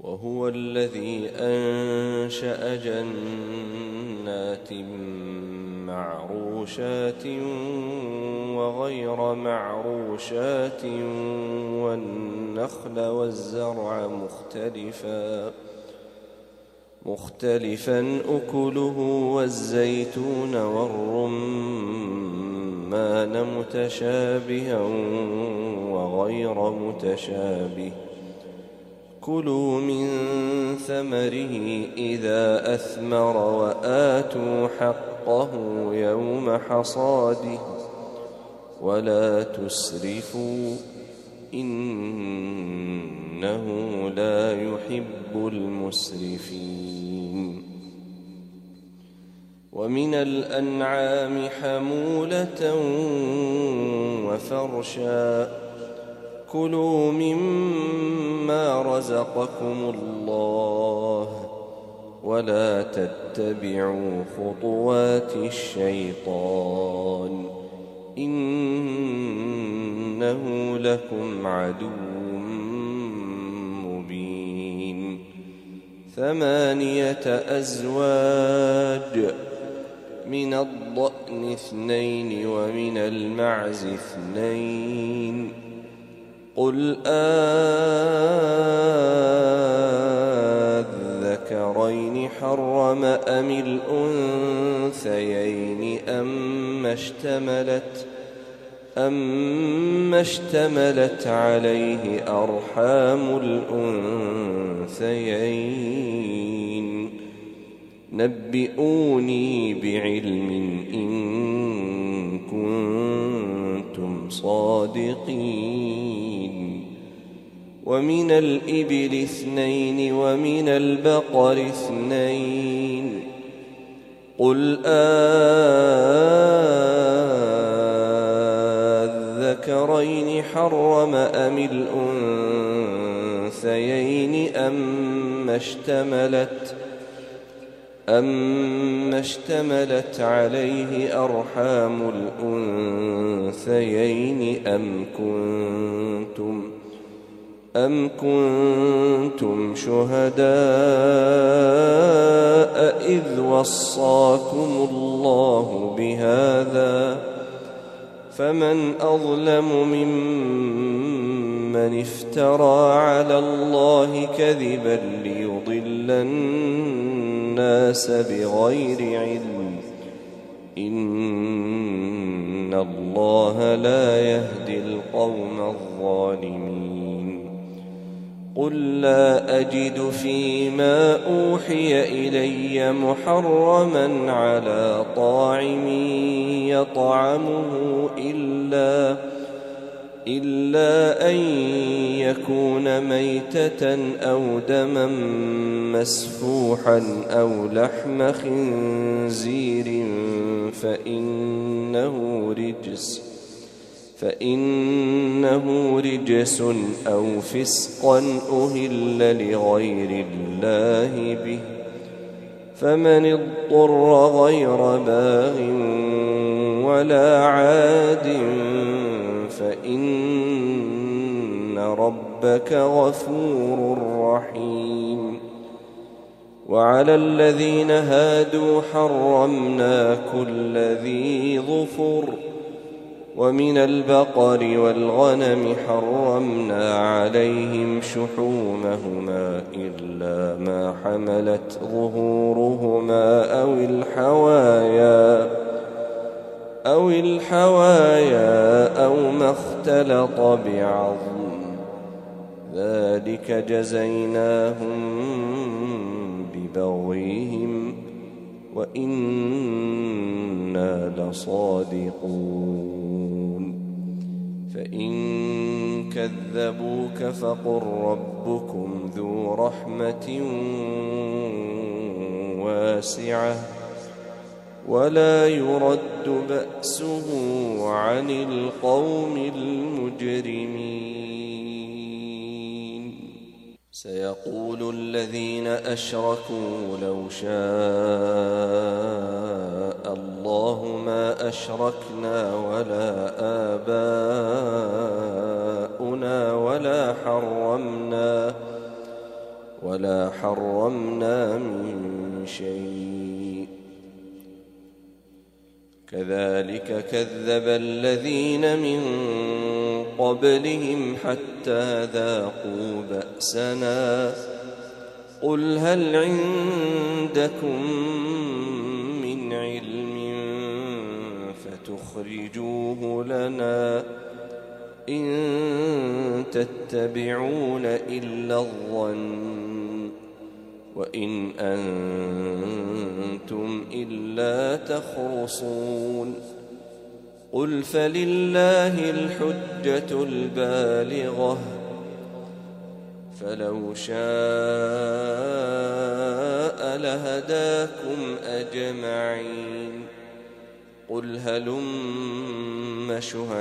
وهو الذي أنشأ جنات معروشات وغير معروشات والنخل والزرع مختلفا أكله والزيتون والرمان متشابها وغير متشابه كلوا من ثمره إذا أثمر وآتوا حقه يوم حصاده ولا تسرفوا إنه لا يحب المسرفين ومن الأنعام حمولة وفرشا كلوا مما رزقكم الله ولا تتبعوا خطوات الشيطان إنه لكم عدو مبين 8 أزواج من الضأن 2 ومن المعز 2 قل أذكرين حرم أم الأنثيين أما اشتملت عليه أرحام الأنثيين نبئوني بعلم إن كنتم صادقين ومن الإبل 2 ومن البقر 2 قل أذكرين حرم أم الأنثيين أما اشتملت عليه أرحام الأنثيين أم كنتم شهداء إذ وصاكم الله بهذا فمن أظلم ممن افترى على الله كذبا ليضل الناس بغير علم إن الله لا يهدي القوم الظالمين قل لا أجد فيما أوحي إلي محرما على طاعم يطعمه إلا أن يكون ميتة أو دما مسفوحا أو لحم خنزير فإنه رجس أو فسقا أهل لغير الله به فمن اضطر غير باغ ولا عاد فإن ربك غفور رحيم وعلى الذين هادوا حرمنا كل ذي ظفر ومن البقر والغنم حرمنا عليهم شحومهما إلا ما حملت ظهورهما أو الحوايا أو ما اختلط بعظم ذلك جزيناهم ببغيهم وإنا لصادقون فإن كذبوك فقل ربكم ذو رحمة واسعة ولا يرد بأسه عن القوم المجرمين سيقول الذين أشركوا لو شاء الله ما أشركنا ولا آباؤنا ولا حرمنا من شيء كذلك كذب الذين من قبلهم حتى ذاقوا بأسنا قل هل عندكم من علم فتخرجوه لنا إن تتبعون إلا الظن وإن أنتم إلا تخرصون قل فلله الحجة البالغة فلو شاء لهداكم أجمعين قل هلم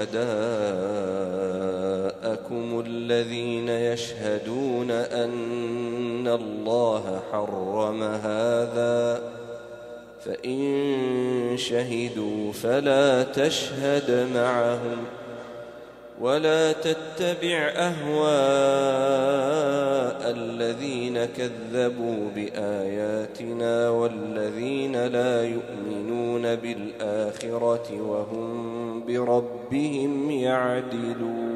شهداءكم الذين يشهدون أن الله حرم هذا فإن شهدوا فلا تشهد معهم ولا تتبع أهواء الذين كذبوا بآياتنا والذين لا يؤمنون بالآخرة وهم بربهم يعدلون